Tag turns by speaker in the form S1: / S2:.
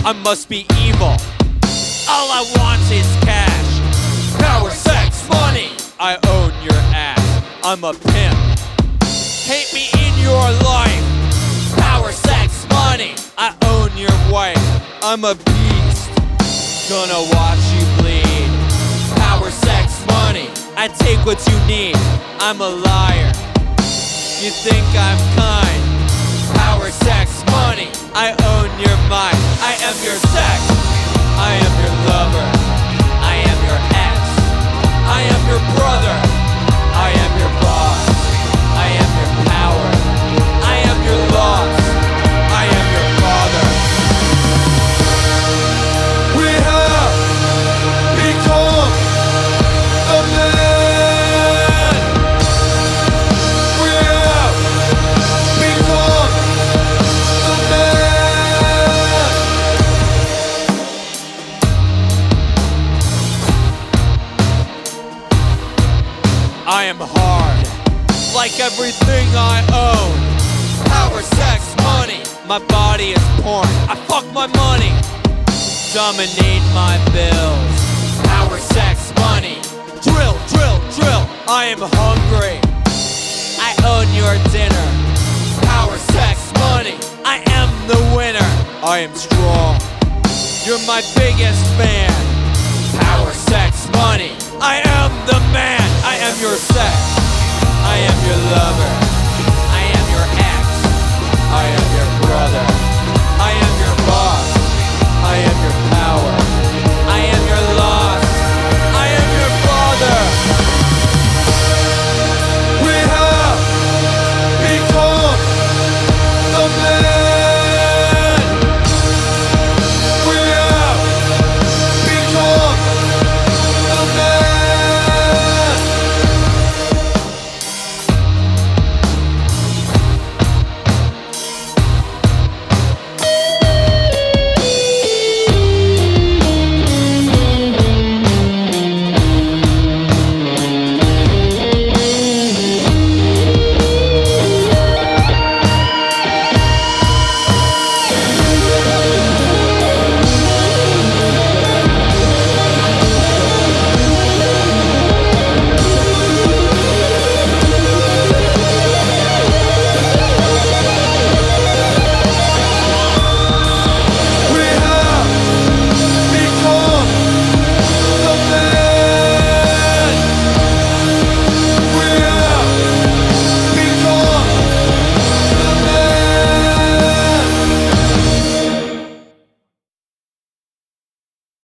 S1: I must be evil. All I want is cash. Power, sex, money. I own your ass. I'm a pimp. Hate me in your life. Power, sex, money. I own your wife. I'm a beast. Gonna watch you bleed. Power, sex, money. I take what you need. I'm a liar. You think I'm kind. Power, sex, money. I own your mind. I am your sex. I am your lover. I am your ex. I am your brother. I am your boss. I am your power. I am your loss. I am your father.
S2: We have become the man. We have become the man.
S1: I am hard, like everything I own. Power, sex, money. My body is porn. I fuck my money. Dominate my bills. Power, sex, money. Drill, drill, drill. I am hungry. I own your dinner. Power, sex, money. I am the winner. I am strong. You're my biggest fan. Power, sex, money. I am the man. I am your sex.